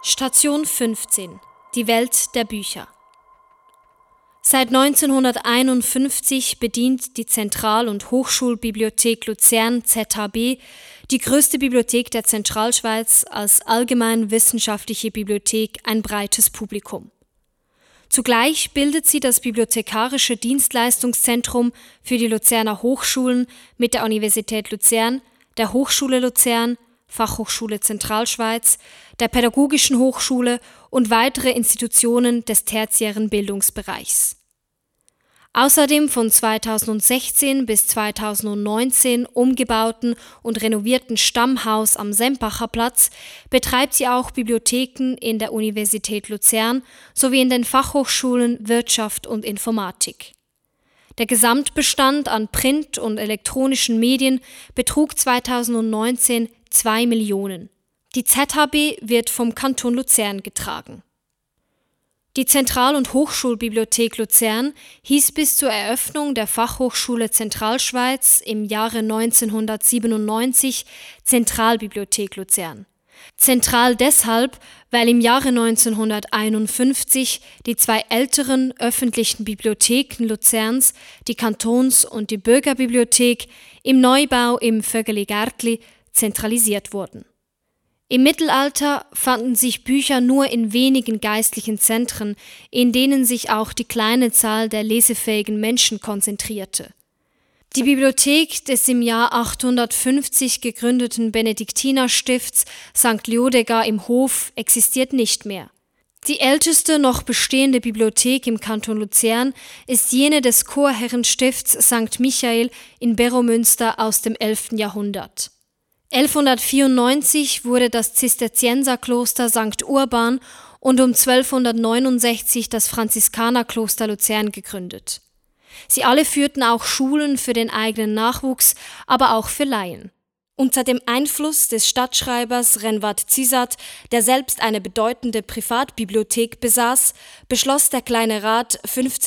Station 15 – Die Welt der Bücher. Seit 1951 bedient die Zentral- und Hochschulbibliothek Luzern (ZHB) die größte Bibliothek der Zentralschweiz als allgemein wissenschaftliche Bibliothek ein breites Publikum. Zugleich bildet sie das bibliothekarische Dienstleistungszentrum für die Luzerner Hochschulen mit der Universität Luzern, der Hochschule Luzern, Fachhochschule Zentralschweiz, der Pädagogischen Hochschule und weitere Institutionen des tertiären Bildungsbereichs. Außerdem von 2016 bis 2019 umgebauten und renovierten Stammhaus am Sempacher Platz betreibt sie auch Bibliotheken in der Universität Luzern sowie in den Fachhochschulen Wirtschaft und Informatik. Der Gesamtbestand an Print- und elektronischen Medien betrug 2019 2 Millionen. Die ZHB wird vom Kanton Luzern getragen. Die Zentral- und Hochschulbibliothek Luzern hieß bis zur Eröffnung der Fachhochschule Zentralschweiz im Jahre 1997 Zentralbibliothek Luzern. Zentral deshalb, weil im Jahre 1951 die zwei älteren öffentlichen Bibliotheken Luzerns, die Kantons- und die Bürgerbibliothek, im Neubau im Vögeli-Gärtli zentralisiert wurden. Im Mittelalter fanden sich Bücher nur in wenigen geistlichen Zentren, in denen sich auch die kleine Zahl der lesefähigen Menschen konzentrierte. Die Bibliothek des im Jahr 850 gegründeten Benediktinerstifts St. Liudega im Hof existiert nicht mehr. Die älteste noch bestehende Bibliothek im Kanton Luzern ist jene des Chorherrenstifts St. Michael in Beromünster aus dem 11. Jahrhundert. 1194 wurde das Zisterzienserkloster St. Urban und um 1269 das Franziskanerkloster Luzern gegründet. Sie alle führten auch Schulen für den eigenen Nachwuchs, aber auch für Laien. Unter dem Einfluss des Stadtschreibers Renwat Zizat, der selbst eine bedeutende Privatbibliothek besaß, beschloss der Kleine Rat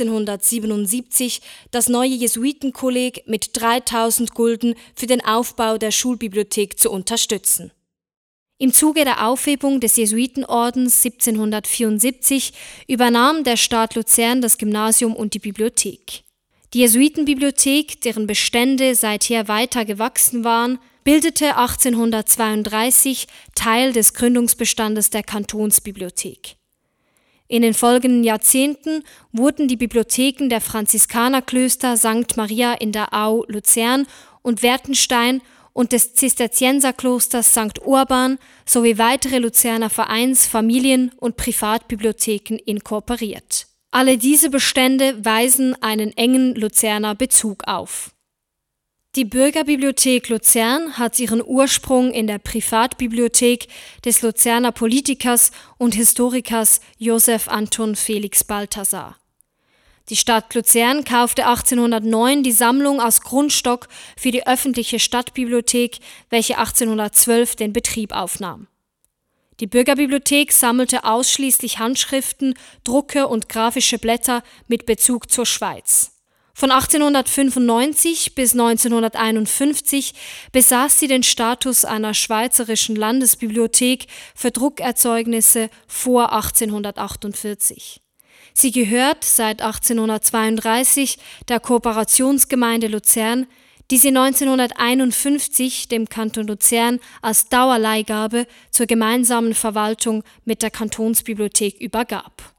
1577, das neue Jesuitenkolleg mit 3000 Gulden für den Aufbau der Schulbibliothek zu unterstützen. Im Zuge der Aufhebung des Jesuitenordens 1774 übernahm der Staat Luzern das Gymnasium und die Bibliothek. Die Jesuitenbibliothek, deren Bestände seither weiter gewachsen waren, bildete 1832 Teil des Gründungsbestandes der Kantonsbibliothek. In den folgenden Jahrzehnten wurden die Bibliotheken der Franziskanerklöster St. Maria in der Au Luzern und Wertenstein und des Zisterzienserklosters St. Urban sowie weitere Luzerner Vereins-, Familien- und Privatbibliotheken inkorporiert. Alle diese Bestände weisen einen engen Luzerner Bezug auf. Die Bürgerbibliothek Luzern hat ihren Ursprung in der Privatbibliothek des Luzerner Politikers und Historikers Joseph Anton Felix Balthasar. Die Stadt Luzern kaufte 1809 die Sammlung als Grundstock für die öffentliche Stadtbibliothek, welche 1812 den Betrieb aufnahm. Die Bürgerbibliothek sammelte ausschließlich Handschriften, Drucke und grafische Blätter mit Bezug zur Schweiz. Von 1895 bis 1951 besaß sie den Status einer schweizerischen Landesbibliothek für Druckerzeugnisse vor 1848. Sie gehört seit 1832 der Kooperationsgemeinde Luzern, die sie 1951 dem Kanton Luzern als Dauerleihgabe zur gemeinsamen Verwaltung mit der Kantonsbibliothek übergab.